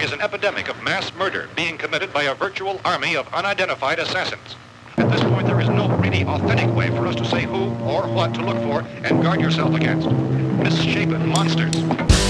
is an epidemic of mass murder being committed by a virtual army of unidentified assassins. At this point, there is no really authentic way for us to say who or what to look for and guard yourself against. Misshapen monsters.